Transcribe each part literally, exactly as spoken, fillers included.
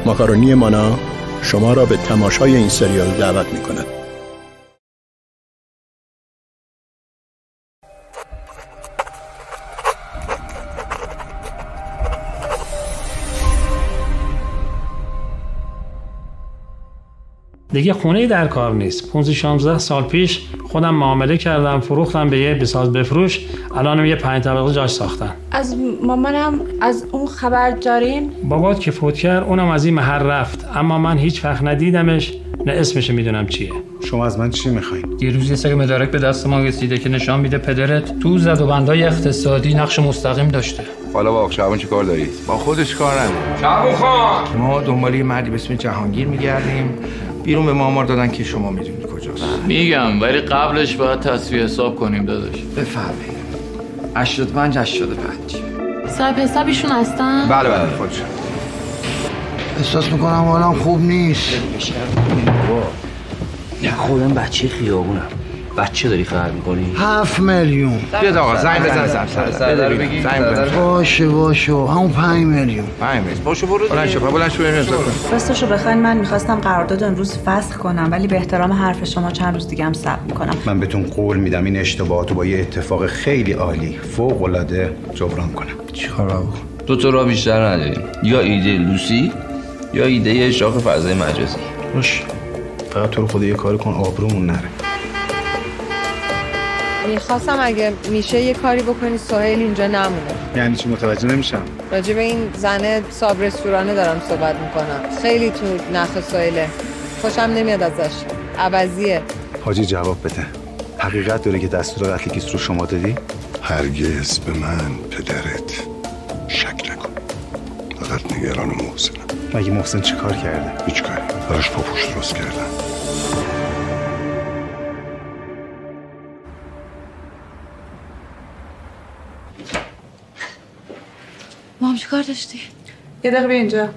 ماکارونی مانا شما را به تماشای این سریال دعوت می‌کند. دیگه خونه‌ای در کار نیست. پانزده شانزده سال پیش خودم معامله کردم، فروختم به یه بساز بفروش. الانم یه پنج طبقه جاش ساختن. از مامانم از اون خبر دارین؟ بابات که فوت کرد اونم از این محل رفت، اما من هیچ وقت ندیدمش، نه اسمش میدونم چیه. شما از من چی میخواین؟ دیروز یه سری مدارک به دست ما رسیده که نشان میده پدرت تو زد و بندای اقتصادی نقش مستقیم داشته. حالا با شعبان چی کار دارید؟ با خودش کار نداره. شعبان خان ما دنبال یه مردی به اسم جهانگیر میگردیم. بیرون به ما آمار دادن که شما میدونید کجاست. میگم ولی قبلش باید تصفیه حساب کنیم داداش. بفرمایید. هشتاد و پنج هشتاد و پنج. صاحب حسابیشون هستن؟ بله بله خودش. احساس میکنم حالم خوب نیست. نه خودم بچه خیابونم. بچه داری خرج میکنی؟ هفت میلیون. بیاد آقا زنگ بزن زن سر بگی زنگ بزن. باشه باشه همون پنج میلیون. پنج میلیون. باشه برو. بلند شو بلند شو بریم امضا کن. راستشو بخواید من میخواستم قرارداد امروز فسخ کنم، ولی به احترام حرف شما چند روز دیگه هم صبر میکنم. من بهتون قول میدم این اشتباهاتو با یه اتفاق خیلی عالی فوق العاده جبران کنم. چیکار رو؟ دو تا راه بیشتر نداریم. یا ایده لوسی یا ایده اشراق فضای مجازی. باش. فقط تو رو خدا یه کاری کن آبرومون نره. میخواستم اگه میشه یه کاری بکنی سهیل اینجا نمونه. یعنی چی؟ متوجه نمیشم. راجع به این زنه صاحب رستورانه دارم صحبت میکنم. خیلی تو نخ سهیله. خوشم نمیاد ازش. عوضیه. حاجی جواب بده. حقیقت داره که دستور قتل کیس رو شما دادی؟ هرگز به من پدرت شک نکن. فقط نگران محسنم. مگه محسن چی کار کرده؟ هیچ کاری. براش پاپوش درست کردم. ما هم چی کار داشتی؟ یه دقیقه بیا اینجا.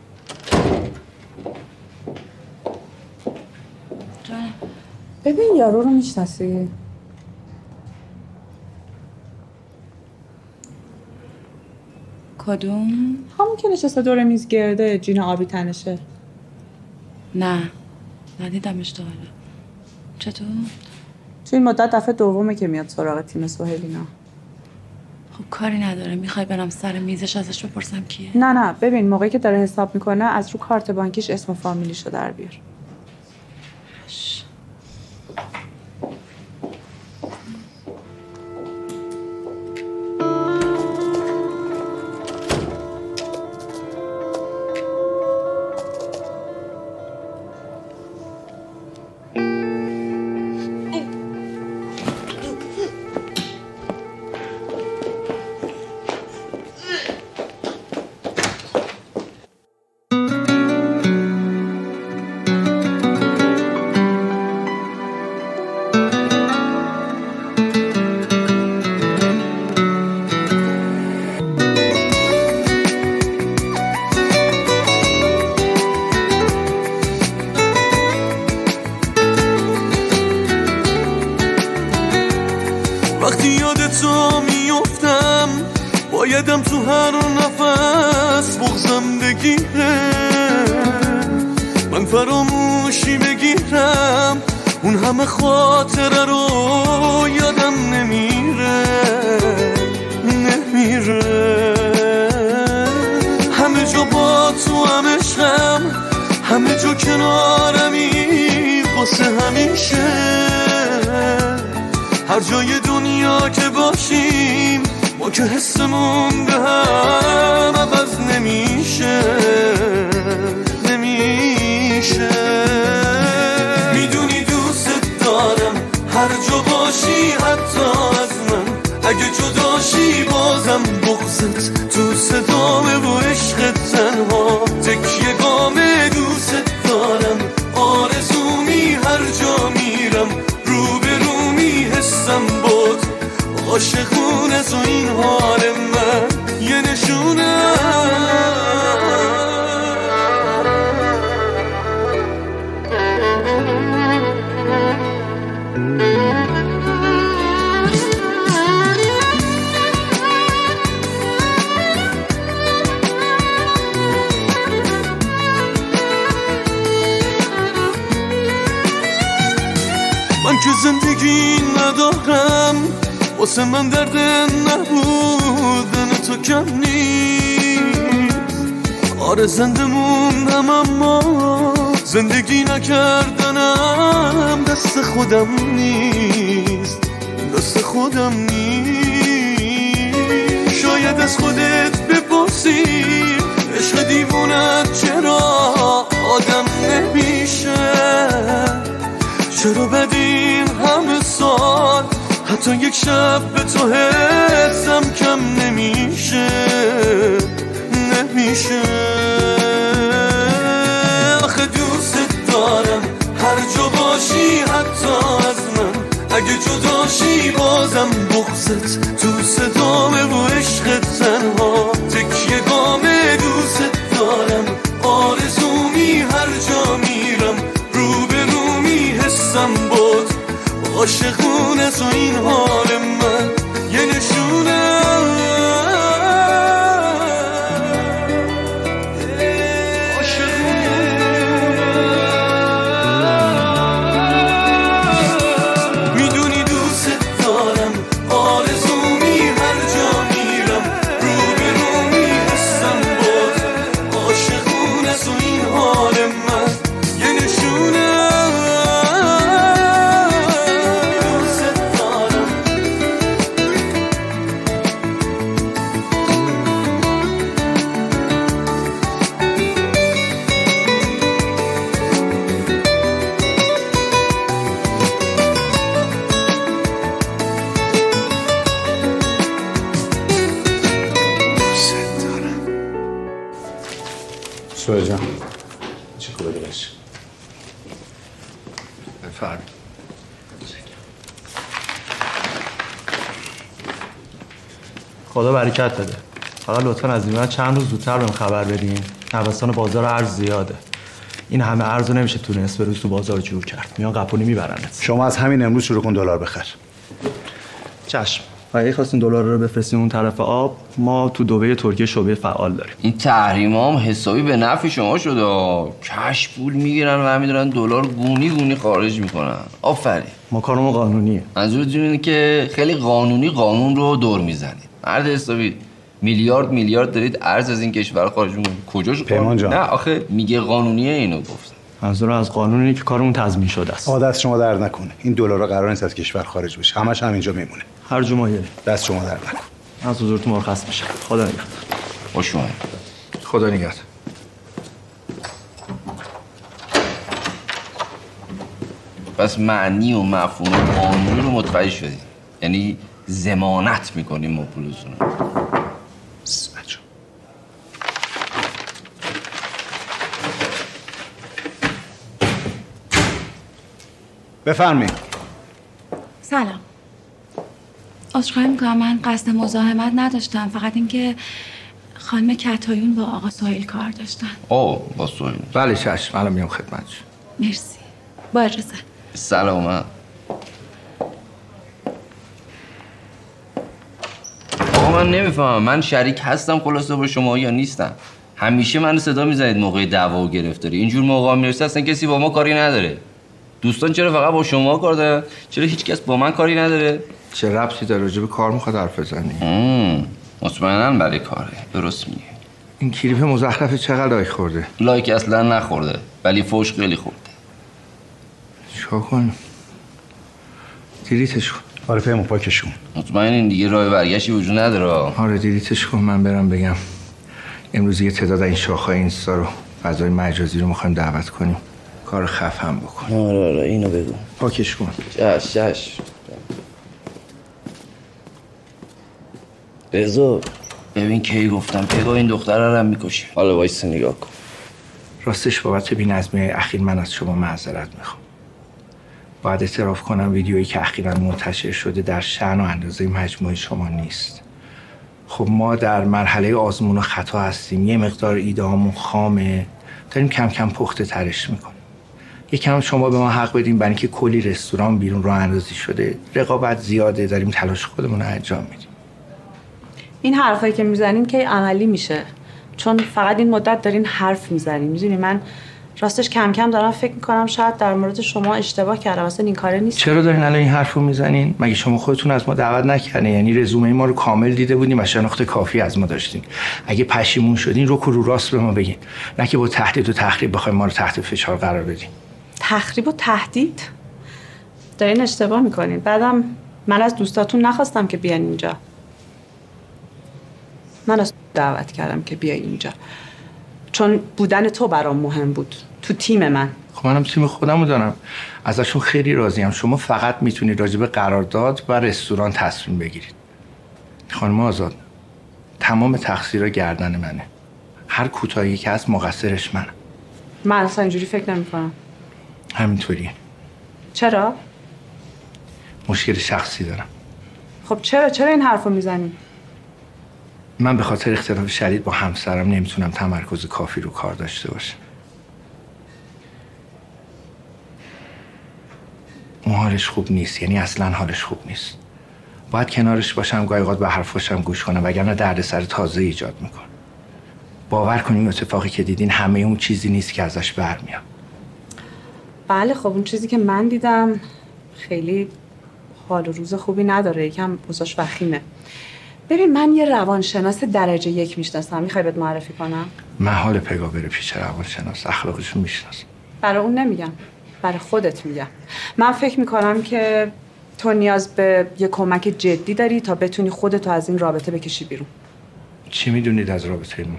جانم. ببین یارو رو میشناسی؟ کدوم؟ همون که نشسته دور میز گرده جین آبی تنشه. نه ندیدمش تا حالا. چطور؟ تو این مدت دفعه دومه که میاد سراغ تیم سهیلینا. خب کاری نداره. میخوای برم سر میزش ازش بپرسم کیه؟ نه نه ببین موقعی که داره حساب میکنه از رو کارت بانکیش اسم و فامیلیشو در بیار. وقتی یاد تو میفتم بایدم تو هر نفس بغزم بگیره، من فراموشی بگیرم اون همه خاطره رو یادم نمیره نمیره. همه جا با تو هم عشقم، همه جا کنارمی واسه همیشه. هر جای دنیا که باشیم ما که حسمون به هم عوض نمیشه نمیشه. میدونی دوست دارم هر جا باشی حتی از من، اگه جداشی بازم بغضت تو صدامه و عشق تنها تکیه گامه. دوست دارم آرزومی هر جا میرم رو به رو میحسم با تو عاشقونه تو این حال من یه نشونه که زندگی ندارم، واسه من درد نبودن تو کم نیست. آره زنده موندم اما زندگی نکردنم دست خودم نیست، دست خودم نیست. شاید از خودت بپرسی عشق دیوونت چرا آدم نمیشه، چرا بدین همه سال حتی یک شب به تو حسم کم نمیشه، نمیشه. آخه دوست دارم هر جا باشی حتی از من، اگه جداشی بازم بغضت تو صدامه و عشق تنها تکیه گامه. دوست دارم آرزومی هر جا میرم رو به رو میحسم باد عاشقونه تو این حال من یه نشونه. سوهر جان چه خوبه دلش بفرم. خدا برکت بده. فقط لطفا از این چند روز زودتر بهم خبر بدین. نوسان بازار ارز زیاده. این همه ارز رو نمیشه تو نصف روز تو بازار جور کرد. میان قپونی میبرنت. شما از همین امروز شروع کن دلار بخر. چشم. اگه خواستین دلار رو بفرستین اون طرف آب، ما تو دبی ترکیه شعبه فعال داریم. این تحریما هم حسابی به نفع شما شده. کش پول میگیرن و میدارن دلار گونی گونی خارج میکنن. آفرین. ما کارمون قانونیه. منظورتون اینه که خیلی قانونی قانون رو دور میزنید. مرد حسابی میلیارد میلیارد دارید ارز از این کشور خارج میکنید. کجاش پیمان جان؟ نه آخه میگه قانونیه اینو گفت. منظور از قانون اینه که کارمون تضمین شده است. عادت شما درد نکنه. این دلارا قرار نیست از کشور خارج بشه. همش همینجا میمونه. هر جمعه دست شما درد نکنه. از حضورتون مرخص میشم. خدا نگهدار. خوش اومدید. خدا نگهدار. پس معنی و مفهوم قانونی رو متوجه شدید. یعنی ضمانت میکنیم ما پولتون رو. بچه بفرمایید. سلام. عذرخواهی میکنم، من قصد مزاحمت نداشتم، فقط اینکه خانم کتایون با آقا سهیل کار داشتن. اوه با سهیل. بله چشم، الان میام خدمتش. مرسی. با اجازه. سلامت. آقا من نمیفهمم، من شریک هستم خلاصه با شما یا نیستم؟ همیشه منو صدا میزنید موقع دعوا و گرفتاری. اینجور موقع میرسه اصلا کسی با ما کاری نداره. دوستان چرا فقط با شما کار دارن؟ چرا هیچ کس با من کاری نداره؟ چه ربطی داره؟ راجع به کار میخواد حرف بزنی؟ مطمئناً برای کاره. درست میگه. این کلیپ مزخرف چقدر لایک خورده؟ لایک اصلا نخورده، ولی فوش خیلی خورده. چیکار کنیم؟ دیلیتش کن. آره پیمون پاکشون. مطمئن این دیگه راه برگشتی وجود نداره. آره دیلیتش کن، من برم بگم امروز یه تعداد این شاخه‌های اینستا رو فضای مجازی رو میخوایم دعوت کنیم کار خفن بکن. آره آره اینو بگو. پاکش کن. چش چش. رضا ببین کی گفتم پگاه این دختره رو هم میکشی. حالا وایس نگاه کن. راستش بابت بی‌نظمی اخیر من از شما معذرت میخوام. باید اعتراف کنم ویدیویی که اخیراً منتشر شده در شأن و اندازه مجموعه شما نیست. خب ما در مرحله آزمون و خطا هستیم. یه مقدار ایده‌هامون خامه، داریم کم کم پخته ترش میکنیم. یکم شما به ما حق بدیم، برای اینکه کلی رستوران بیرون راه اندازی شده، رقابت زیاده، داریم تلاش خودمون رو انجام میدیم. این حرفایی که میزنین که عملی میشه، چون فقط این مدت دارین حرف میزنین. میدونی من راستش کم کم دارم فکر میکنم شاید در مورد شما اشتباه کردم، اصلا این کاره نیست. چرا دارین الان این حرفو میزنین؟ مگه شما خودتون از ما دعوت نکردین؟ یعنی رزومه ما رو کامل دیده بودیم و شناخت کافی از ما داشتین. اگه پشیمون شدین رو رو راست به ما بگین، نه که با تهدید و تخریب بخواید ما رو تحت فشار قرار بدین. تخریب و تهدید؟ دارین اشتباه میکنین. بعدم من از دوستاتون نخواستم که بیان اینجا. من از دعوت کردم که بیای اینجا چون بودن تو برام مهم بود تو تیم من. خب منم تیم خودمو دارم، ازشون خیلی راضیم. شما فقط میتونید راجع به قرارداد و رستوران تصمیم بگیرید. خانم آزاد، تمام تقصیرها گردن منه. هر کوتاهی که هست مقصرش منم. من اصلا اینجوری فکر نمی‌کنم. همینطوریه. چرا؟ مشکل شخصی دارم. خب چرا چرا این حرفو میزنی؟ من به خاطر اختلاف شدید با همسرم نمیتونم تمرکز کافی رو کار داشته باشم. اون حالش خوب نیست، یعنی اصلا حالش خوب نیست. باید کنارش باشم، گاهی اوقات به حرفاشم گوش کنم، وگرنه دردسر تازه ایجاد میکنه. باور کنین اتفاقی که دیدین همه اون چیزی نیست که ازش برمیاد. بله خب اون چیزی که من دیدم خیلی حال و روز خوبی نداره، یکم اوضاعش وخیمه. ببین من یه روانشناس درجه یک میشناسم، میخوای بهت معرفی کنم؟ من حال پگاه بره پیش روانشناس، اخلاقشون میشناسم. برای اون نمیگم، برای خودت میگم. من فکر میکنم که تو نیاز به یه کمک جدی داری تا بتونی خودتو از این رابطه بکشی بیرون. چی میدونید از رابطه ما؟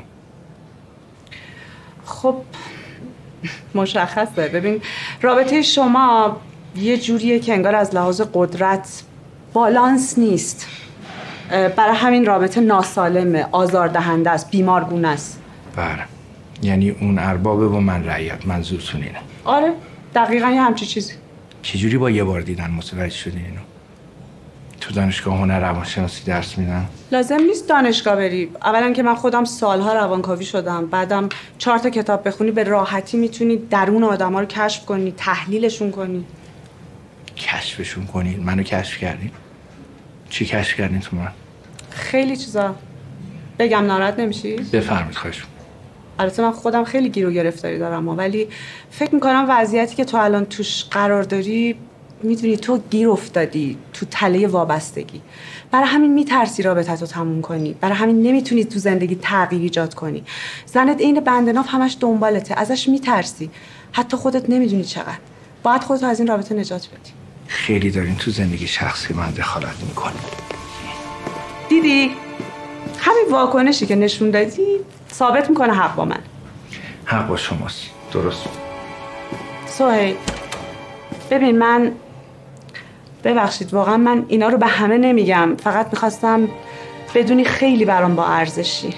خب مشخصه. ببین رابطه شما یه جوریه که انگار از لحاظ قدرت بالانس نیست. برای همین رابطه ناسالمه، آزاردهنده است، بیمارگونه است. بله، یعنی اون اربابه و من رعیت. منظورتون اینه؟ آره دقیقاً یه همچی چیزی. چجوری با یه بار دیدن متوجه شدی اینو؟ تو دانشگاه هنر روانشناسی درس میدن؟ لازم نیست دانشگاه بری. اولا که من خودم سالها روانکاوی شدم، بعدم چهار تا کتاب بخونی به راحتی میتونی درون آدما رو کشف کنی، تحلیلشون کنی. کشفشون کنی؟ منو کشف کردین؟ چی کشف کردین تو من؟ خیلی چیزا. بگم ناراحت نمیشی؟ بفرمایید خواهش. البته من خودم خیلی گیر و گرفتاری دارم، ولی فکر میکنم وضعیتی که تو الان توش قرار داری، میدونی تو گیر افتادی تو تله وابستگی. برای همین میترسی رابطتو تموم کنی، برای همین نمیتونی تو زندگی تغییر ایجاد کنی. زنت عین بندناف همش دنبالته، ازش میترسی، حتی خودت نمیدونی چقدر. باید خودتو از این رابطه نجات بدی. خیلی دارین تو زندگی شخصی من دخالت میکنی. دیدی؟ همین واکنشی که نشون دادی ثابت میکنه حق با من. حق با شماست. درست. سهیل ببین من ببخشید واقعا من اینا رو به همه نمیگم، فقط میخواستم بدونی خیلی برام با ارزشی.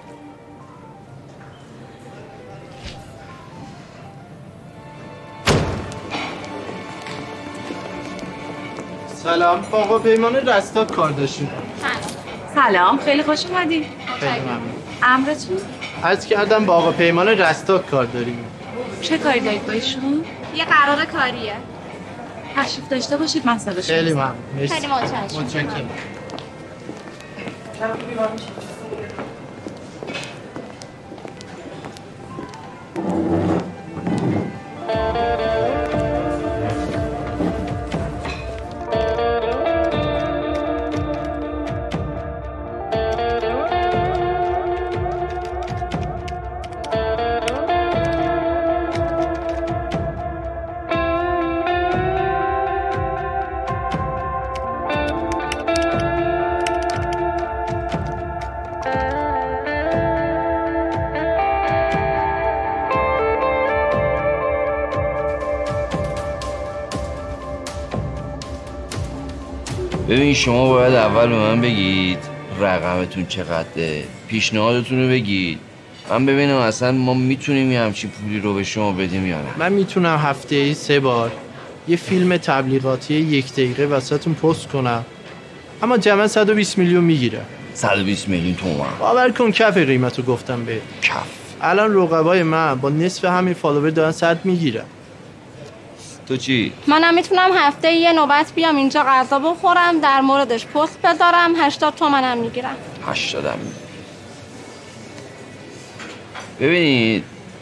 سلام، با آقا پیمان رستاک کار داشتیم. سلام، خیلی خوش اومدی. خیلی ممنون. امرتون؟ عرض کردم با آقا پیمان رستاک کار داریم. چه کاری دارید با ایشون؟ یه قرار کاریه. تشریف داشته باشید من صداش خیلی ممنون. خیلی متشکرم. متشکرم. ببین شما باید اول به من بگید رقمتون چقدره، پیشنهادتون رو بگید، من ببینم اصلا ما میتونیم یه همچین پولی رو به شما بدیم یا نه. من میتونم هفته ای سه بار یه فیلم تبلیغاتی یک دقیقه وسطتون پست کنم، اما جمعا صد و بیست میلیون میگیره. صد و بیست میلیون تومان؟ باور کن کف قیمتو گفتم به کف. الان رقبای من با نصف همین فالوور دارن صد میگیرن. تو چی؟ منم میتونم هفته یه نوبت بیام اینجا غذا بخورم، در موردش پست بذارم، هشتاد تومنم میگیرم. هشتادم. ببینید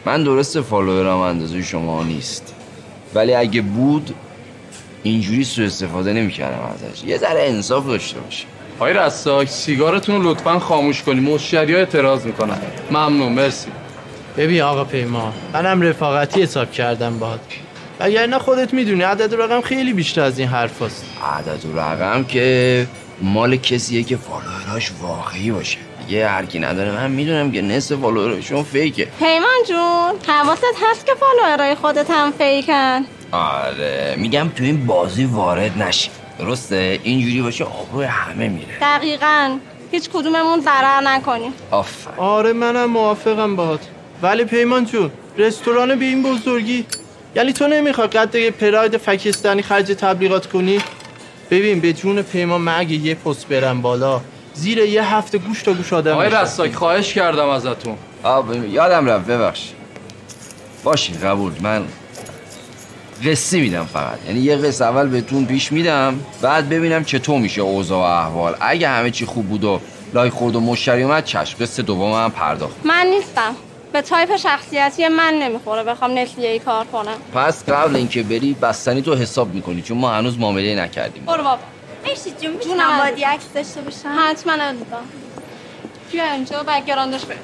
من درسته فالوورام اندازه شما نیست، ولی اگه بود اینجوری سوء استفاده نمی‌کردم ازش. یه ذره انصاف داشته باشه. آقای رستاک سیگارتون رو لطفاً خاموش کنی، مشتری‌ها اعتراض میکنن. ممنون، مرسی. ببین آقا پیمان، منم رفاقتی حساب کردم باهات، وگرنه خودت میدونی عدد و رقم خیلی بیشتر از این حرفاست. عدد و رقم که مال کسیه که فالووراش واقعی باشه. یه هر کی نداره. من میدونم که نصف فالوورشون فیکه. پیمان جون حواست هست که فالوورای خودت هم فیکن؟ آره میگم تو این بازی وارد نشی، درسته؟ اینجوری باشه آبروی همه میره. دقیقاً، هیچ کدوممون ضرر نکنیم. آفرین. آره منم موافقم باهات، ولی پیمان جون رستوران به این بزرگی، یعنی تو نمیخوای قد یه پراید پاکستانی خرج تبلیغات کنی؟ ببین به جون پیمان من اگه یه پست برم بالا زیر یه هفته گوش تا گوش آدم. آقای رستاک خواهش کردم ازتون. آب یادم رفت، ببخش. باشه قبول. من قصه میدم فقط، یعنی یه قصه اول بهتون پیش میدم، بعد ببینم چطور میشه اوضاع و احوال. اگه همه چی خوب بود و لایک خورد و مشتری اومد چشم، قصه دوم هم پرداخت. من نیستم، به تایپ شخصیتی من نمیخوره بخوام نسلیه‌ای کار کنم. پس قبل اینکه بری بستنی تو حساب میکنی، چون ما هنوز معامله نکردیم. برو بابا. مرسی جون، میتونم بادی عکس داشته باشم؟ حتما عزیزم. بیا اینجا بک‌گراندش بهتر.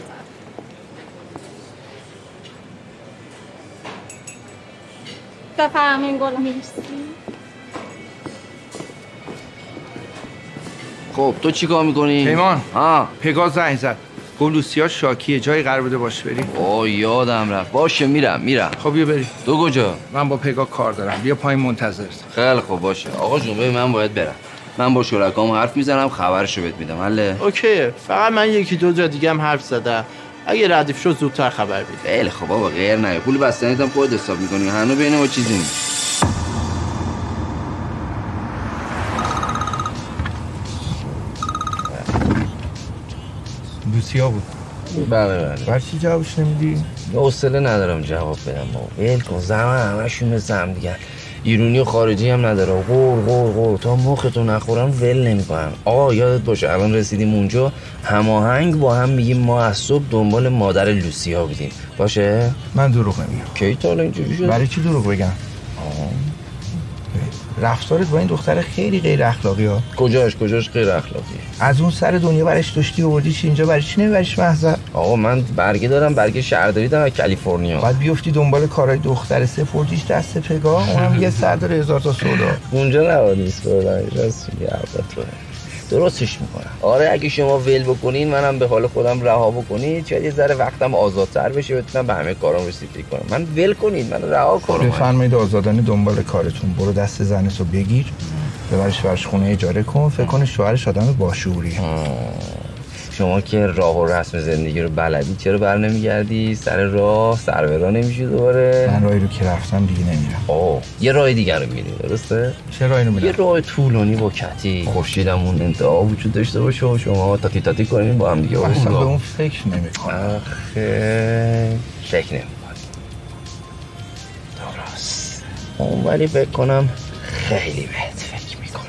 بفرمین گل. مرسی. خب تو چی کار میکنی؟ پیمان ها پگا زنگ زد، گفت لوسیا شاکیه، جایی قرار بوده باش بریم. اوه یادم رفت. باشه میرم میرم. خب بیا بریم. تو کجا؟ من با پگا کار دارم، بیا پایین منتظر. خیلی خوب باشه. آقا جون ببین من باید برم. من با شرکام حرف میزنم، خبرشو بهت میدم. حله؟ اوکیه. فقط من یکی دو جا دیگه هم حرف زدم، اگه ردیف شد زودتر خبر بده. خیلی خوب بابا، غیر نه. پول بستنیت هم خودت حساب میکنی. هنوز بین ما چیزی نیست. لوسیا بود. بله بله. برای چی جوابش نمیدی؟ حوصله ندارم جواب بدم بابا. ول کن، زمان همشون مثل هم دیگه. ایرونی و خارجی هم نداره. غور غور غور تا مختو نخورم ول نمیکنم. آقا یادت باشه الان رسیدیم اونجا هماهنگ با هم میگیم ما از صبح دنبال مادر لوسیا بودیم. باشه؟ من دروغ نمیگم. کی تا الان اینجوری شد؟ برای چی دروغ بگم؟ رفتارت با این دختر خیلی غیر اخلاقی ها. کجاش کجاش غیر اخلاقی؟ از اون سر دنیا برش داشتی آوردیش اینجا، برای چی نمیبریش محضر؟ آقا من برگه دارم، برگه شهرداری دارم از کالیفرنیا. بعد بیفتی دنبال کارهای دختر سپردیش دست پگا، اونم یه سر داره هزار تا سودا. اونجا نباید نیست بردن راست میگه. البته درستش میکنم. آره اگه شما ول بکنین منم به حال خودم رها بکنید، شاید یه ذره وقتم آزادتر بشه، بتونم به همه کارام رسیدگی کنم. من ول کنید، من رها کنم. بفرمایید آزادانه دنبال کارتون. برو دست زنتو بگیر، ببرش برش خونه اجاره کن. فکر کنی شوهرش آدم باشعوریه. شما که راه و رسم زندگی رو بلدی، چرا بر نمیگردی سر راه؟ سر به راه نمیشی دوباره؟ من راهی رو که رفتم دیگه نمیرم. اوه یه راه دیگه رو میری، درسته؟ چه راهی رو میرم؟ یه راه طولانی با کتی، خورشیدمون انتها وجود داشته باشه و شما تاتی تاتی کنین با هم دیگه. من اصلا به اون فکر نمیکنم. آخه فکر نمیکنم. درست. اون ولی فکر کنم خیلی بهت فکر میکنه.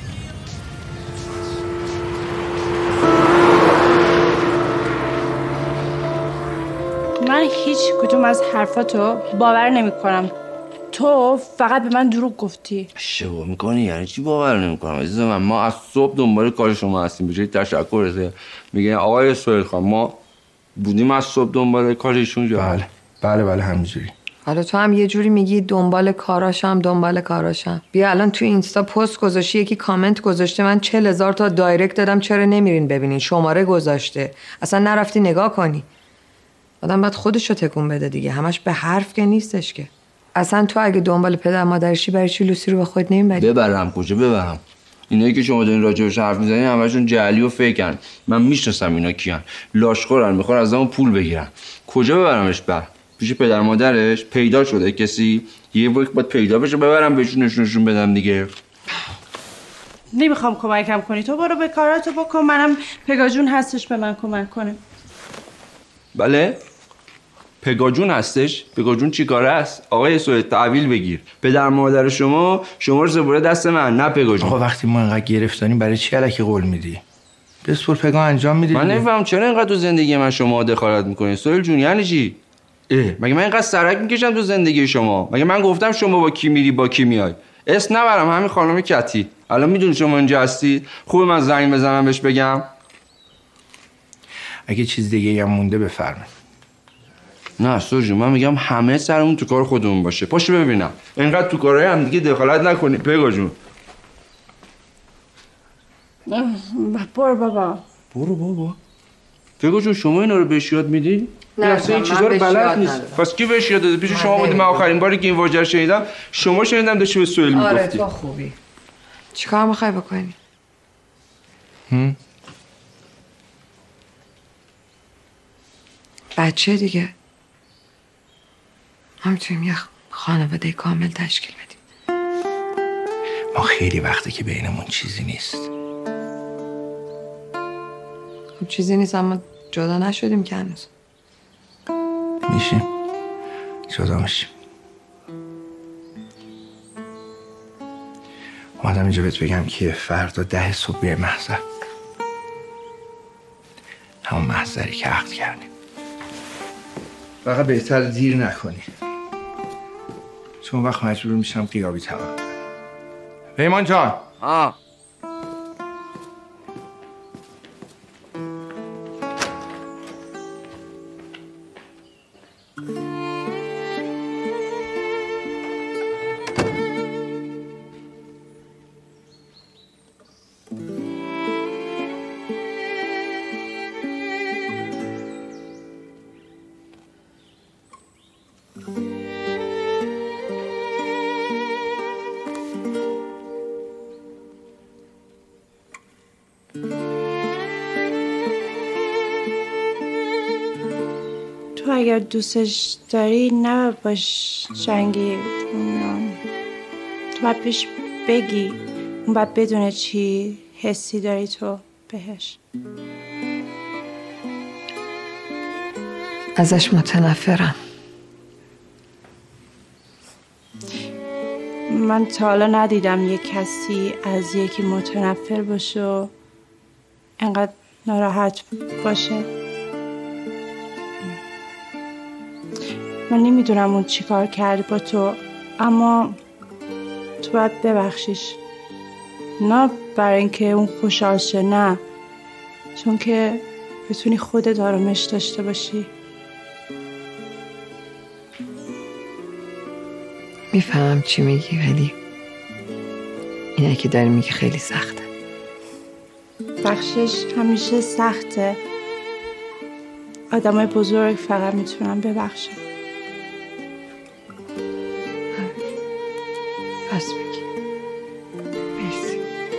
من هیچ کدوم از حرفاتو باور نمی کنم. تو فقط به من دروغ گفتی. اشتباه میکنی؟ یعنی چی باور نمیکنم عزیز من؟ ما از صبح دنبال کار شما هستیم. به جای تشکر میگه آقای سهیل خان ما بودیم از صبح دنبال کارشون. بله بله بله همینجوری. حالا تو هم یه جوری میگی دنبال کاراشم دنبال کاراشم. بیا الان تو اینستا پست گذاشتی، یکی کامنت گذاشته، من چل هزار تا دایرکت دادم چرا نمیرین ببینین، شماره گذاشته، اصلا نرفتی نگاه کنی. آدم باید خودشو تکون بده دیگه، همش به حرف که نیستش که. اصلا تو اگه دنبال پدر مادرشی برای چی لوسی رو به خود نمیبری؟ ببرم کجا ببرم؟ اینایی که شما دارین راجعش حرف میزنین همشون جعلی و فیکن. من میشناسم اینا کیان. لاشخورن، میخوان از اون پول بگیرن. کجا ببرمش؟ بر پیش پدر مادرش پیدا شده کسی؟ یه وقت باید پیدا بشه ببرم بهشون نشونشون بدم دیگه. نمیخوام کمکم کنی، تو برو به کاراتو بکن، منم پگا جون هستش به من کمک کنه. بله؟ پگا جون هستش؟ پگا جون چی کاره است؟ آقای سهیل تحویل بگیر. پدر مادر شما شما رو سپرده دست من، نه پگا جون. آقا وقتی ما اینقدر گرفتاریم برای چی الکی قول میدی؟ بسپر پگا انجام میدی. من نمیفهم چرا اینقدر تو زندگی من شما دخالت میکنین سهیل جون؟ یعنی چی؟ مگه من اینقدر سرک میکشم تو زندگی شما؟ مگه من گفتم شما با کی میری با کی میای؟ اسم نبرم، همین خانم کتی. الان میدونی شما اینجا هستی؟ خوبه من زنگ بزنم بهش بگم؟ اگه چیز دیگه هم مونده بفرمایید. نه سوجو، من میگم همه سرمون تو کار خودمون باشه. پاشو ببینم اینقدر تو کارهای هم دیگه دخالت نکنی. پگا جون برو بابا. برو بابا. پگا جون شما اینا رو بهش یاد میدی؟ نه اصلا این چیزا رو بلد نیست. پس کی بهش یاد داده؟ پیش شما بودی. من آخرین باری که این واژه رو شنیدم شما شنیدم داشتی به سهیل میگفتی. آره تو خوبی. چیکار میخوای بکنی؟ هم؟ بچه دیگه. ما میتونیم یه خانواده کامل تشکیل بدیم. ما خیلی وقته که بینمون چیزی نیست. خب چیزی نیست اما جدا نشدیم که هنوز. میشیم جدا میشیم. اومدم اینجا بهت بگم که فردا ده صبح بیای محضر، همون محضری که عقد کردیم. فقط بهتر دیر نکنی چون وقت مجبور میشم غیابی توقع کنم. پیمان جان. آه تو اگر دوستش داری نه باش جنگی، تو باید پیش بگی، اون باید بدونه چی حسی داری تو بهش. ازش متنفرم. من تا حالا ندیدم یک کسی از یکی متنفر باشه و انقدر ناراحت باشه. من نمیدونم اون چی کار کرد با تو، اما تو باید ببخشیش. نه برای اینکه اون خوشحال شه، نه، چون که بتونی خودت آرامش داشته باشی. میفهمم چی میگی ولی اینه که داری میگی خیلی سخته. بخشش همیشه سخته. آدمای بزرگ فقط میتونن ببخشن. پس بگی. مرسی.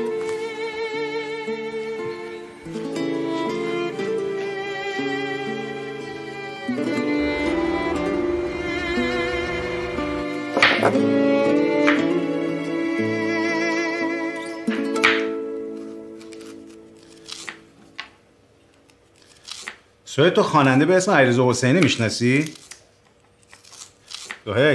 سوهیل تو خواننده به اسم علیرضا حسینی میشناسی؟ سوهیل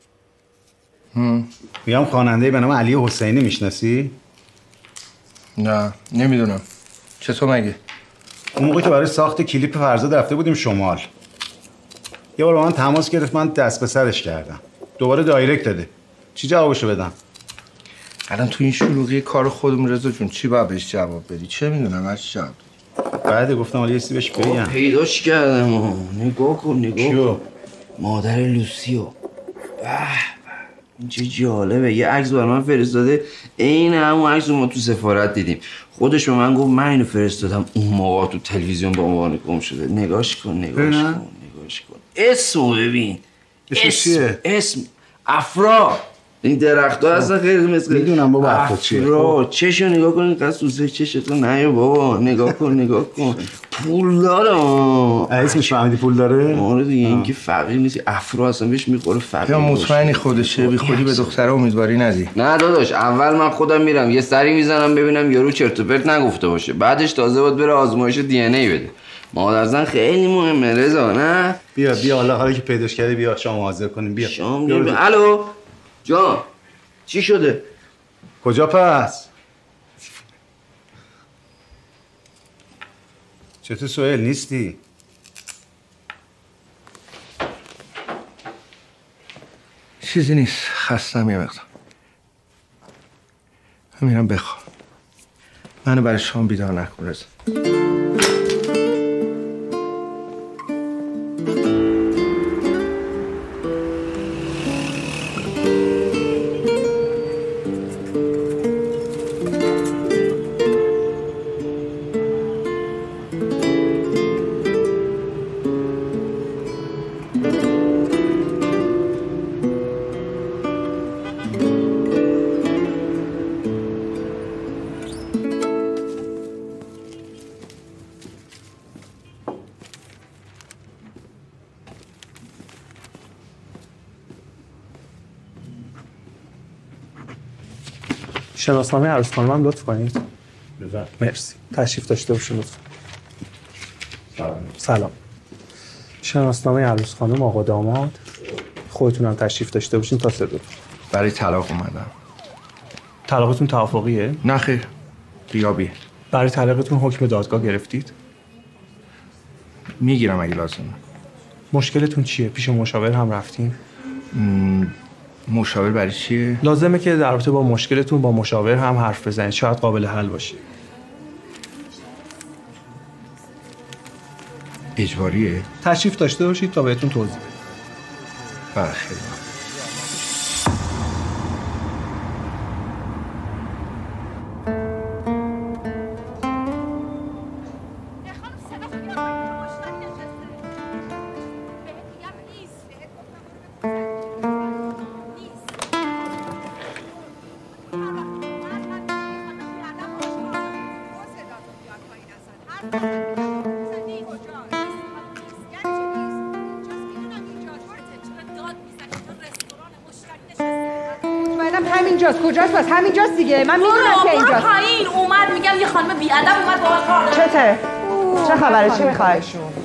میگم خواننده به نام علی حسینی میشناسی؟ نه نمیدونم. چطور مگه؟ اون موقع که برای ساخت کلیپ فرزاد رفته بودیم شمال، یه بار با من تماس گرفت، من دست به سرش کردم، دوباره دایرکت داده. چی جوابشو بدم؟ الان تو این شلوغی کار خودمون رضا جون چی باید بهش جواب بدی؟ چه میدونم هرچی جواب بدی. بعد گفتم حالا یه چیزی بهش بگم. پیداش کردم. نگاه کن نگاه کن. مادر لوسیو. به به این چه جالبه. یه عکس برای من فرستاده، عین همون عکس ما تو سفارت دیدیم. خودش به من گفت من اینو فرستادم اون موقع تو تلویزیون با عنوان گم شده. نگاش کن نگاش کن نگاش کن. اسمو ببین. اسم اسم افرا. این درخت‌ها اصلا خیلی مثل میدونم بابا افرا چیه. افرا چشو نگاه کن. اینقدر سوسه چشتو نه بابا. نگاه کن نگاه کن. پول داره. اسمش فهمیدی پول داره؟ آره دیگه. این که فقیر نیست. افرا اصلا بهش میخوره فقیر. یا مطمئنی خودشه؟ بی خودی به دختره امیدواری ندی. نه داداش، اول من خودم میرم یه سری میزنم ببینم یارو چرت و پرت نگفته باشه، بعدش تازه باید بره آزمایش دی ان ای بده. مادرزن خیلی مهمه رضا. نه بیا بیا حالا حالا که پیداش کردی بیا شام حاضر کنیم. بیا شام بیا. بیا. الو جان چی شده؟ کجا پس؟ چطور سوهیل نیستی؟ چیزی نیست، خستم یه مقدار. میرم بخوام. منو برای شام بیدار نکن رضا. شناسنامه عروس خانم هم لطف کنید. بله. مرسی. تشریف داشته باشید لطفا. سلام. سلام. شناسنامه عروس خانم آقا داماد. خودتون هم تشریف داشته باشین تا سه دو. برای طلاق اومدم. طلاقتون توافقیه؟ نه خیر. غیابیه. برای طلاقتون حکم دادگاه گرفتید؟ میگیرم اگه لازمه. مشکلتون چیه؟ پیش مشاور هم رفتین؟ م... مشاور برای چیه؟ لازمه که در رابطه با مشکلتون با مشاور هم حرف بزنید، شاید قابل حل باشه. اجباریه؟ تشریف داشته باشید تا بهتون توضیح بدم. بله خیلی. کجاست پس؟ همینجاست دیگه. من میدونم که اینجاست. برو پایین. اومد میگم یه خانم بی‌ادب اومد با من کار داره. چته؟ چه خبره؟ چی می‌خوای؟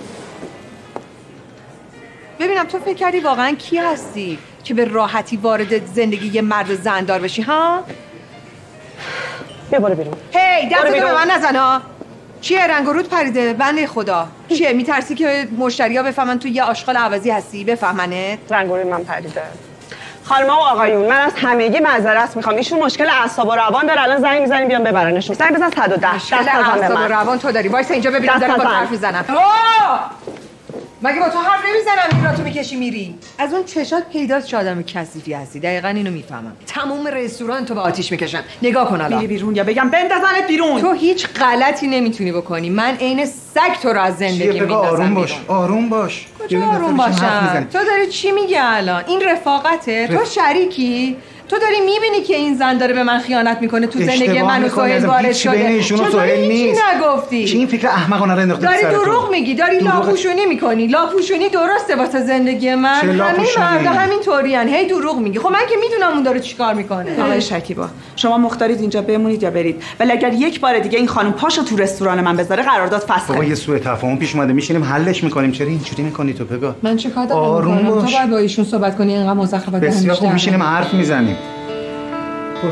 ببینم تو فکر کردی واقعا کی هستی که به راحتی وارد زندگی یه مرد زندار بشی ها؟ بیا برو بیرون. هی دستتو به من نزن ها. چیه رنگ و رود پریده بنده خدا؟ چیه میترسی که مشتری‌ها بفهمن تو یه آشغال عوضی هستی بفهمنت؟ رنگ و رود من پریده. خانم‌ها و آقایون من از همگی معذرت میخوام. ایشون مشکل اعصاب و روان داره. الان زنگ میزنیم بیان ببرنشون. زنگ بزن صد و ده. مشکل اعصاب و روان تو داری. وایس اینجا ببینم دارم با حرف میزنم. مگه با تو حرف نمیزنم میرا تو میکشی میری؟ از اون چشات پیداست چه آدم کثیفی هستی. دقیقاً اینو میفهمم. تمام رستوران تو به آتیش میکشن. نگاه کن الان. میری بیرون یا بگم بندازنت بیرون. تو هیچ غلطی نمیتونی بکنی. من عین سگ تو رو از زندگی میندازم. آروم باش. آروم باش. کجا آروم باشم؟ تو داری چی میگی الان؟ این رفاقته؟ تو شریکی؟ تو داری میبینی که این زن داره به من خیانت میکنه تو زندگی من و سهیل وارد شده. چون سهیل نیست. چی نگفتی؟ چی این فکر احمقانه رو انداختی داری دروغ میگی، داری لاپوشونی میکنی. لاپوشونی درسته واسه زندگی من. همه مردا همین طورین. هی دروغ میگی. خب من که میدونم اون داره چیکار میکنه. آقای شکیبا شما مختارید اینجا بمونید یا برید. ولی اگر یک بار دیگه این خانم پاشو تو رستوران من بذاره قرارداد فسخه. بابا یه سوء تفاهم پیش اومده میشینیم حلش میکنیم. چرا اینجوری میکنی تو پگاه؟ من چیکار دارم میکنم؟ تو باید با ایشون صحبت کنی. اینقدر مزخرفات بسیار خوب میشینیم حرف میزنیم. برو.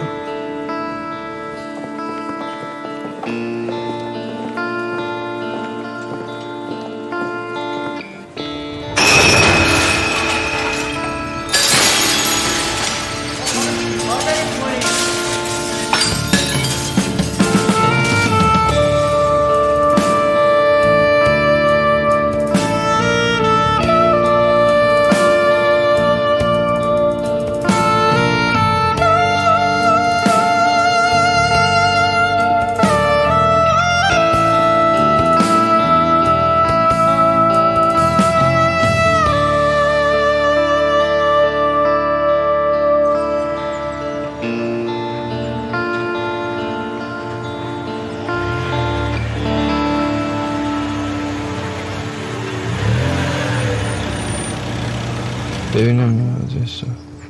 ببینم آدرسو.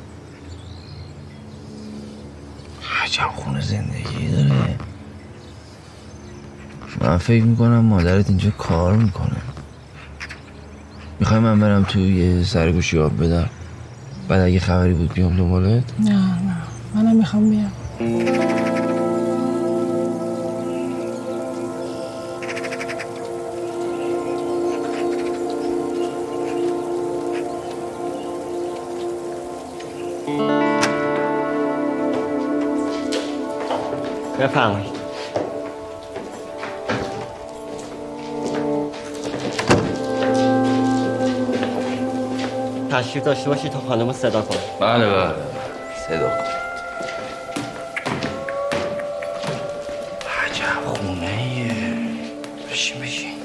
عجب خونه زندگی داره. من فکر میکنم مادرت اینجا کار میکنه. میخوای من برم تو یه سرگوشی آب بدم بعد اگه خبری بود بیام دنبالت؟ نه نه منم میخوام بیام. بفرمایید. تشریف داشته باشید تا خانم صدا کنم. بله بله صدا کن. عجب خونه ایه. بشین بشین.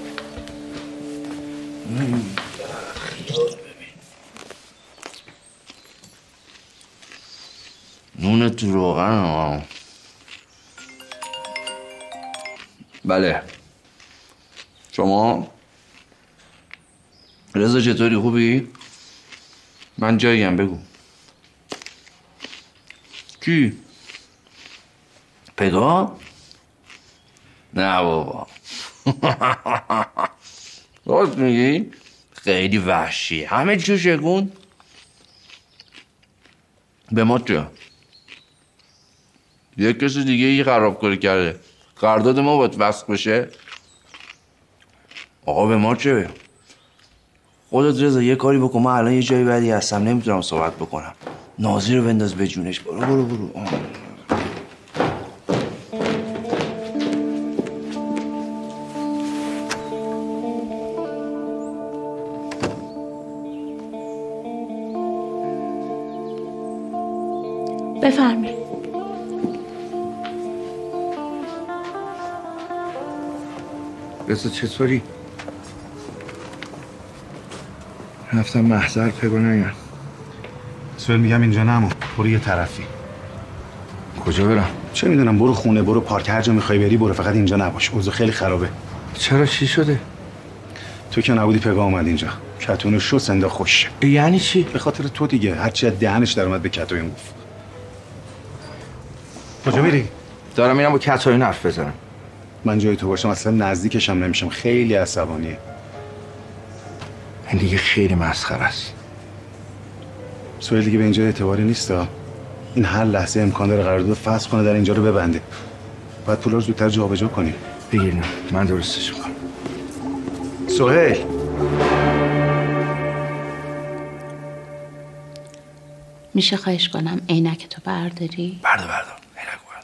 نون تو روغن ها. بله شما رضا چطوری خوبی؟ من جاییم بگو. کی؟ پگاه؟ نه بابا راست میگی؟ خیلی وحشی همه چیو شگون. به ما چه؟ یک کسی دیگه ای خرابکاری کرده قرارداد ما باید وصل بشه. آقا به ما چه؟ خودت رضا یه کاری بکن. من الان یه جایی بعدی هستم نمیتونم صحبت بکنم. نازی رو بنداز به جونش. برو برو برو. آه. بفرمایید. رضا چطوری؟ رفتم محضر پگو نیان. سوال میگم اینجا نمون. برو یه طرفی. کجا برم؟ چه میدونم برو خونه برو پارک هر جا میخوای بری برو فقط اینجا نباش. اوضاع خیلی خرابه. چرا چی شده؟ تو که نبودی پگاه اومد اینجا. کتونو شو سندا خوش. یعنی چی؟ به خاطر تو دیگه. هر چی از دهنش در اومد به کتوین گفت. کجا میری؟ دارم میرم با کتوین حرف بزنم. من جای تو باشم اصلا نزدیکش هم نمیشم. خیلی عصبانیه. این دیگه خیلی مسخره است. سوال دیگه به اینجا اعتباری نیست ها. این هر لحظه امکان داره قرارداد فسخ کنه در اینجا رو ببنده. باید پولا رو زودتر جابجا کنیم. بگیریم من درستش میکنم. سهیل میشه خواهش کنم عینک تو برداری؟ بردار بردار عینک بردار.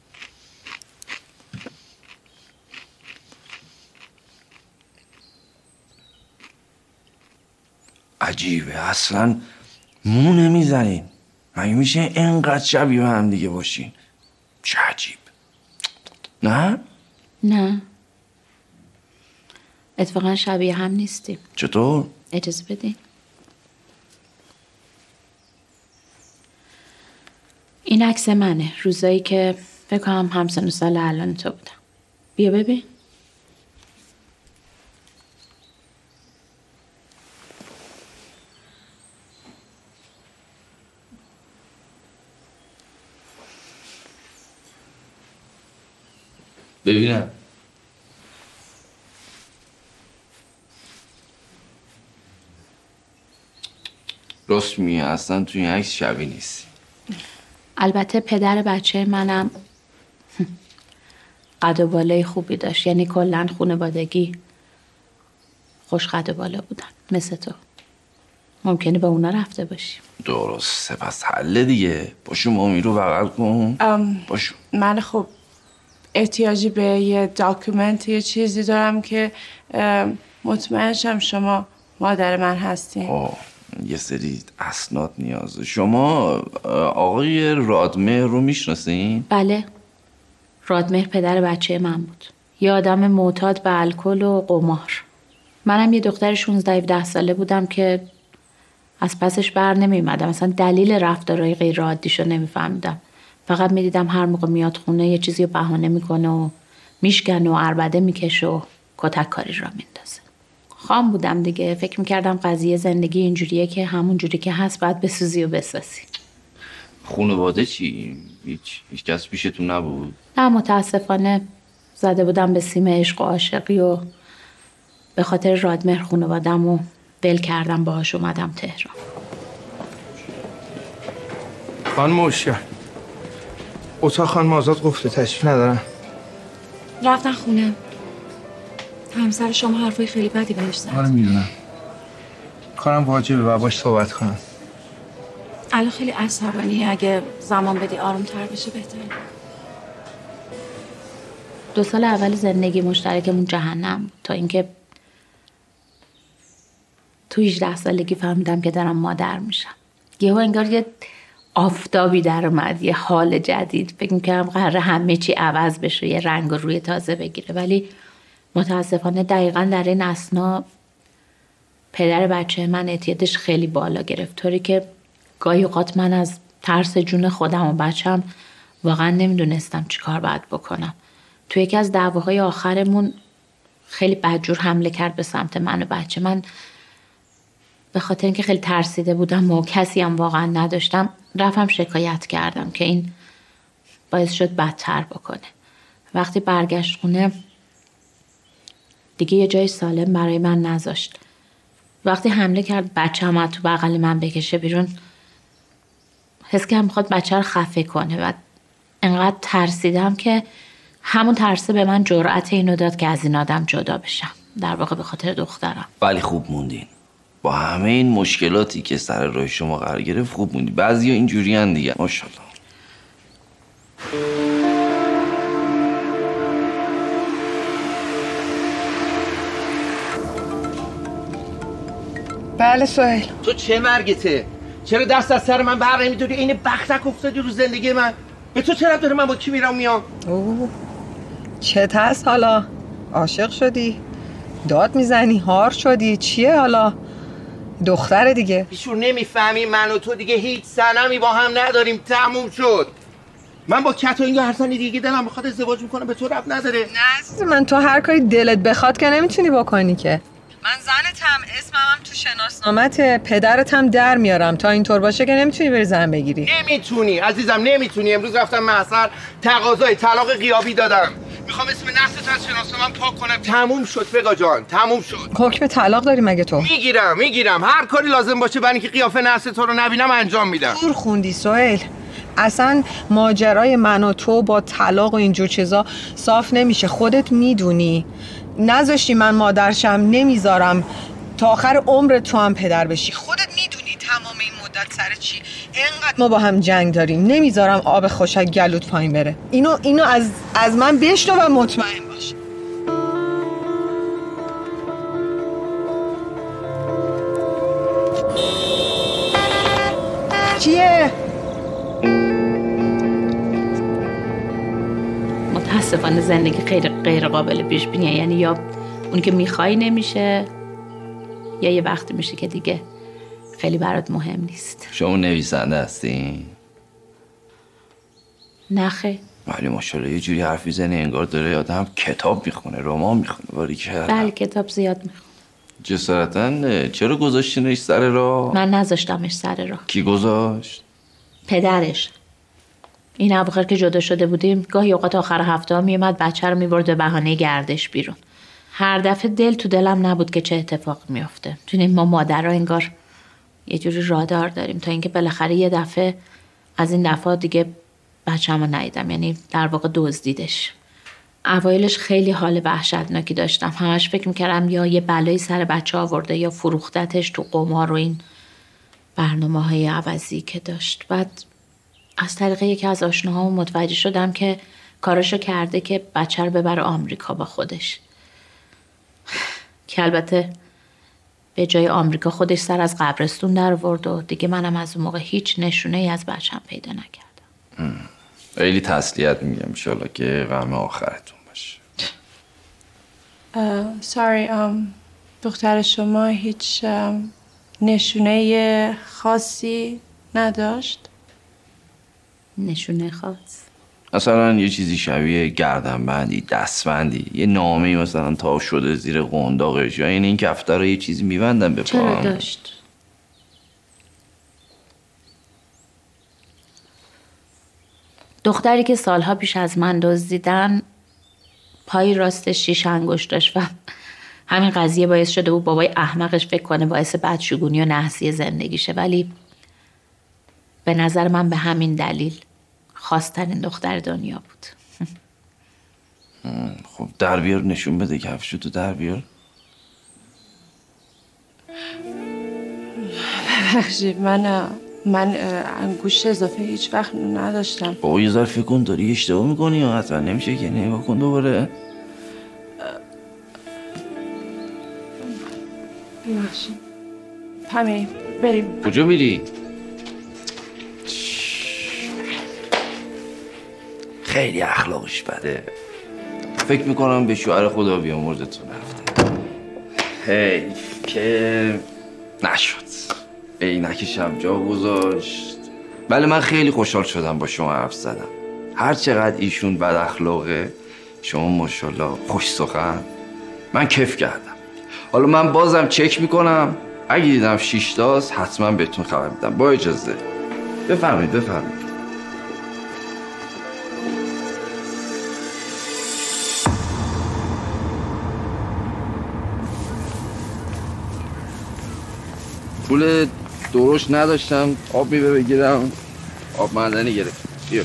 عجیبه اصلا مو نمیزنین. مگه میشه اینقدر شبیه هم دیگه باشین؟ چه عجیب. نه؟ نه اتفاقا شبیه هم نیستیم. چطور؟ اجازه بدین. این عکس منه روزایی که فکر کنم همسن و سال الان تو بودم. بیا ببین. ببینم. راست میگه اصلا توی این عکس شبیه نیست. البته پدر بچه منم قد و بالای خوبی داشت. یعنی کلا خانوادگی خوش قد و بالا بودن مثل تو. ممکنه به اونا رفته باشی. درسته پس حله دیگه. باشو مامی رو بغل کن. باشو. من خب احتیاجی به یه داکیومنت یه چیزی دارم که مطمئن شم شما مادر من هستین. آه یه سری اسناد نیازه. شما آقای رادمهر رو میشناسین؟ بله رادمهر پدر بچه من بود. یه آدم معتاد به الکل و قمار. منم یه دختر شانزده هفده ساله بودم که از پسش بر نمیومدم. مثلا دلیل رفتارهای غیر عادیشو نمیفهمیدم. فقط میدیدم هر موقع میاد خونه یه چیزی رو بهانه میکنه و میشکنه و عربده میکشه و کتک کاری را میندازه. خام بودم دیگه. فکر میکردم قضیه زندگی اینجوریه که همون جوری که هست باید بسوزی و بسازی. خانواده چی؟ هیچ هیچ کس پیشتون نبود؟ نه متاسفانه زده بودم به سیم عشق و عاشقی و به خاطر رادمهر خانوادم و ول کردم باهاش اومدم تهران. خانم مشکل اتاق خانم آزاد گفته تشریف ندارن. رفتن خونه. همسر شما حرفای خیلی بدی بهش زد. آره میدونم. کارم واجبه و باش صحبت کنم. الان خیلی عصبانیه. اگه زمان بدی آروم‌تر بشه بهتره. دو سال اول زندگی مشترکمون جهنم بود تا اینکه تو هجده سالگی فهمیدم که دارم مادر میشم. یهو انگار یه آفتابی در اومد، یه حال جدید. فکر می‌کردم قراره همه چی عوض بشه، یه رنگ و روی تازه بگیره، ولی متاسفانه دقیقاً در این اثنا پدر بچه من اعتیادش خیلی بالا گرفت، طوری که گاهی اوقات من از ترس جون خودم و بچم واقعا نمیدونستم چی کار باید بکنم. تو یکی از دعواهای آخرمون خیلی بدجور حمله کرد به سمت من و بچه. من به خاطر اینکه خیلی ترسیده بودم و کسی هم واقعا نداشتم رفتم شکایت کردم که این باعث شد بدتر بکنه. وقتی برگشت خونه دیگه یه جای سالم برای من نذاشت. وقتی حمله کرد بچه هم تو بغل من بکشه بیرون، حس کردم میخواد بچه رو خفه کنه و انقدر ترسیدم که همون ترسه به من جرأت اینو داد که از این آدم جدا بشم، در واقع به خاطر دخترم. ولی خوب موندین با همه این مشکلاتی که سر راه شما قرار گرفت. خوب موندین. بعضیا اینجوری ان دیگه. ماشاءالله. بله سهیل. تو چه مرگته؟ چرا دست از سر من بر نمیداری؟ این بختک افتادی رو زندگی من. به تو چرا داره من با کی میرم میام؟ اوه چت هست حالا؟ عاشق شدی؟ داد میزنی؟ هار شدی؟ چیه حالا؟ دختر دیگه. بیشور نمیفهمی من و تو دیگه هیچ صنمی با هم نداریم. تموم شد. من با کتا یا هر زنی دیگه دلم بخواد ازدواج میکنم به تو ربط نداره. نه عزیز من، تو هر کاری دلت بخواد که نمیتونی بکنی که. من زنتم، اسمم هم تو شناسنامت، پدرتم در میارم. تا اینطور باشه که نمیتونی بری زن بگیری. نمیتونی عزیزم، نمیتونی. امروز رفتم محضر تقاضای طلاق غیابی دادم. میخوام اسم نفست از شناسنامه‌ام پاک کنم. تموم شد فقا جان، تموم شد. حکم طلاق داری مگه تو؟ میگیرم میگیرم هر کاری لازم باشه برای اینکه قیافه نفس تو رو نبینم انجام میدم. دور خوندی سهیل. اصلا ماجرای من و تو با طلاق و اینجور چیزا صاف نمیشه، خودت میدونی. نذاشتی من مادرشم، نمیذارم تا آخر عمر تو هم پدر بشی. خودت میدونی تمام این مدت سر چی اینقدر ما با هم جنگ داریم. نمیذارم آب خوشک گلوت پایین بره. اینو اینو از از من بشنو و مطمئن باش. چیه؟ متاسفانه زندگی خیلی غیر قابل پیش بینیه. یعنی یا اون که میخوای نمیشه یا یه وقتی میشه که دیگه خیلی برات مهم نیست. شما نویسنده هستین؟ نه خیلی. ولی ماشاءالله یه جوری حرف میزنه انگار داره آدم کتاب میخونه، رمان میخونه. باری که بله کتاب زیاد میخونه. جسارتاً چرا گذاشتینش سر راه؟ من نذاشتمش سر راه. کی گذاشت؟ پدرش. این اواخر که جدا شده بودیم گاهی اوقات آخر هفته ها میومد بچه رو میبرد به بهانه گردش بیرون. هر دفعه دل تو دلم نبود که چه اتفاق میفته. چون ما مادرها انگار یه جوری رادار داریم تا اینکه بالاخره یه دفعه از این دفعه دیگه بچه‌مو ندیدم، یعنی در واقع دزدیدش. اوایلش خیلی حال وحشتناکی داشتم. همش فکر میکردم یا یه بلایی سر بچه آورده یا فروختتش تو قمار و این برنامه‌های عوضی که داشت. بعد از طریق یکی از آشناهام متوجه شدم که کارشو کرده که بچه رو ببره آمریکا با خودش، که البته به جای آمریکا خودش سر از قبرستون در آورد و دیگه منم از اون موقع هیچ نشونه ای از بچه‌م پیدا نکردم. خیلی تسلیت میگم ان شاءالله که غم آخرتون باشه. ساری دختر شما هیچ نشونه خاصی نداشت؟ نشونه خاص؟ مثلا یه چیزی شبیه گردنبندی، دستبندی، یه نامه‌ای مثلا تا شده زیر قنداقش، یا این این کفتر رو یه چیزی میبندن به پاهم. چرا داشت؟ دختری که سالها پیش از من دزدیدن پای راستش شیش انگشت داشت و همین قضیه باعث شده بود بابای احمقش فکر کنه باعث بدشگونی و نحسی زندگیشه، ولی به نظر من به همین دلیل خواستنین دختر دنیا بود. خب در بیار نشون بده کفشو تو در بیار. ببخشید من من انگشت اضافه هیچ وقت نداشتم. بابا یه ذره فکر کن داری اشتباه میکنی یا حتما نمیشه که نگاه کن دوباره. ببخشید. پمی بریم. کجا میری؟ خیلی اخلاقش بده. فکر میکنم به شوهر خدا بیامرزتون رفته. حیف که نشد. عینکشم جا گذاشت. بله من خیلی خوشحال شدم با شما حرف زدم. هر چقدر ایشون بد اخلاقه، شما ماشاءالله خوش سخن. من کیف کردم. حالا من بازم چک میکنم، اگه دیدم شیش تاست حتما بهتون خبر میدم. با اجازه. بفرمایید بفرمایید. پول درشت نداشتم، آب میوه بگیرم، آب معدنی گرفتم. بیا.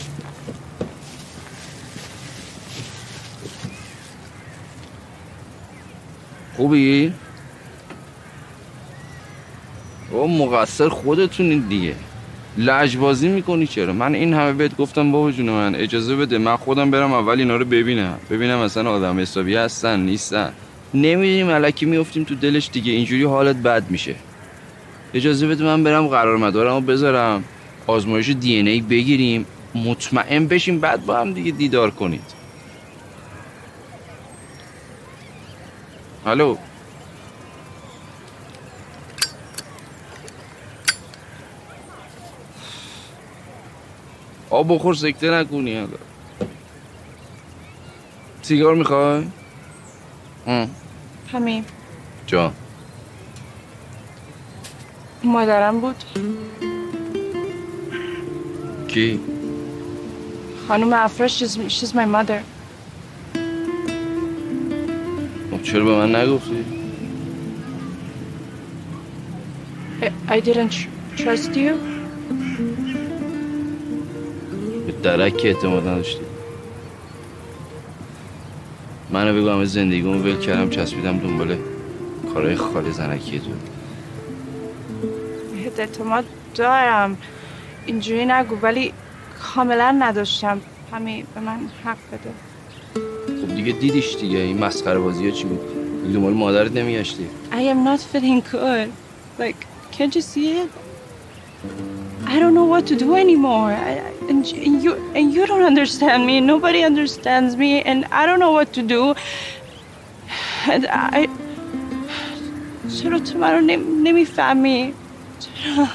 خوبی؟ او مقصر خودتونین دیگه. لجبازی میکنی چرا؟ من این همه بهت گفتم بابا جون من اجازه بده من خودم برم اول اینا رو ببینم. ببینم مثلا آدم حسابی هستن نیستن. نمیدونیم الکی میافتیم تو دلش دیگه، اینجوری حالت بد میشه. اجازه بده من برم قرار مدارمو بذارم، آزمایش دی ان ای بگیریم، مطمئن بشیم، بعد با هم دیگه دیدار کنید. الو آب بخور سکته نکنی. الان سیگار میخوای؟ پمی جان مادرم بود. کی؟ خانم افرا. she's, she's my mother. چرا به من نگفتی؟ I, I didn't trust you. به درک اعتماد نداشتی. منو بگو همه زندگیمو ول کردم چسبیدم دنبال کارهای خاله زنکی تو. اعتماد دارم، اینجوری نگو، ولی کاملا نداشتم. همین به من حق بده. خب دیگه دیدیش دیگه، این مسخره بازی ها چی بود؟ دنبال مادرت نمیگشتی؟ I am not feeling good. Like, can't you see it? I don't know what to do anymore. I, and, and you and you don't understand me. Nobody understands me, and I don't know what to do. And I چرا تو منو نمیفهمی؟ چرا؟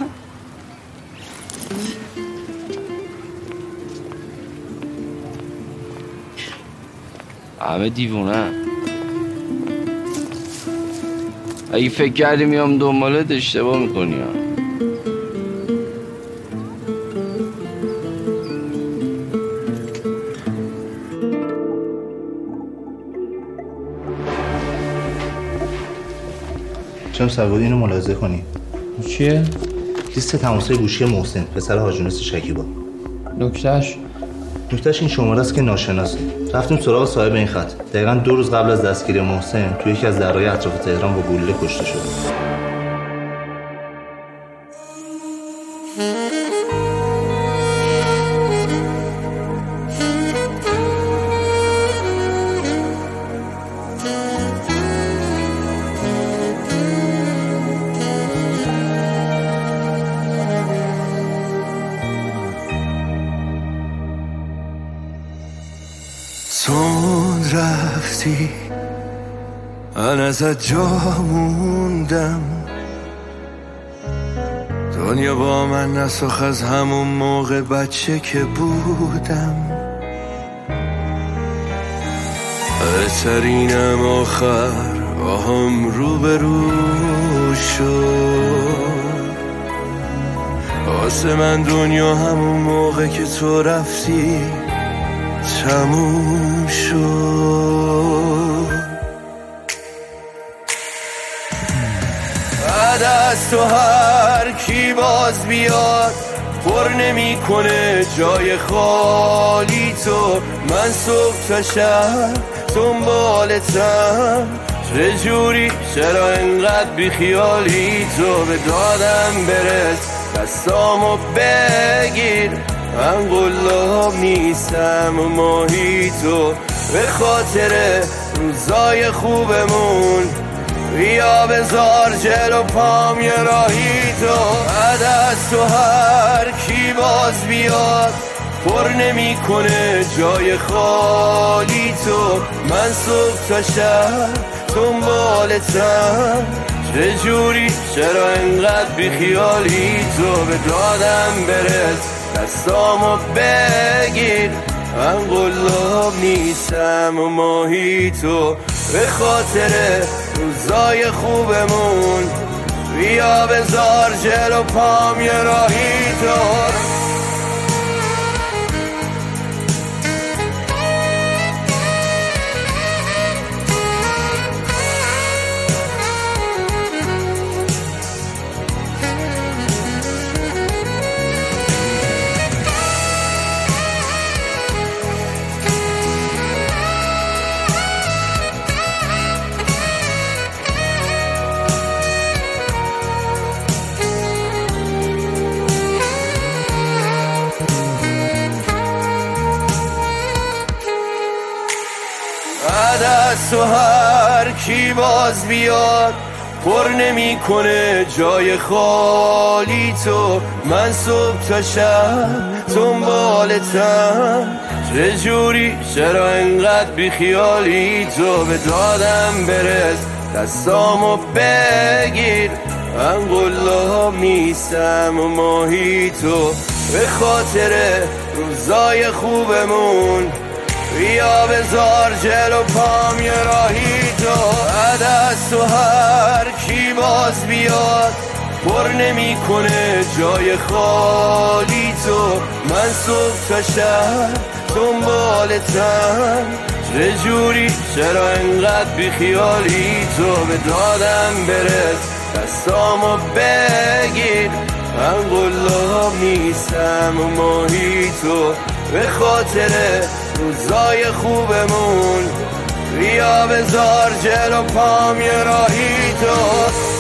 همه دیوونه. اگه فکر کردی میام دنبالت اشتباه میکنی ها. چم سرگودی اینو ملاحظه کنی. چیه؟ لیست تماس‌های گوشی محسن پسر حاج یونس شکیبا. نکتهش؟ نکتهش این شماره است که ناشناسه. رفتیم سراغ صاحب این خط. دقیقاً دو روز قبل از دستگیری محسن توی یکی از درهای اطراف تهران با گلوله کشته شده. تون رفتی من ازت جا موندم، دنیا با من نساخ از همون موقع بچه که بودم. بهترینم آخر با هم روبرو شد. واسه من دنیا همون موقع که تو رفتی تموم شد. بعد از تو هر کی باز بیاد پر نمی کنه جای خالی تو. من صبح تا شب دنبالتم، چه جوری چرا انقدر بیخیالی تو به دادم برس دستامو بگیر من قلاب نیستم و ماهی تو به خاطر روزای خوبمون بیا بذار جلو پام یه راهی تو بعد از تو هر کی باز بیاد پر نمی کنه جای خالی تو من صبح تا شب دنبالتم چه جوری چرا انقدر بیخیالی تو به دادم برس دستامو بگیر من قلاب نیستم و ماهی تو به خاطر روزای خوبمون بیا بذار جلو پام یه راهی تو تو هر کی باز بیاد پر نمی کنه جای خالی تو من صبح تا شب دنبالتم چه جوری چرا انقدر بیخیالی تو به دادم برس دستامو بگیر من قلاب نیستم و ماهی تو به خاطر روزای خوبمون بیا بذار جلو پام یه راهی تو بعد از تو هر کی باز بیاد پر نمی کنه جای خالی تو من صبح تا شب دنبالتم چه جوری چرا انقدر بیخیالی تو به دادم برس دستامو بگیر من قلاب نیستم و ماهی تو به خاطر روزای خوبمون بیا بذار جلو پام یه راهی تو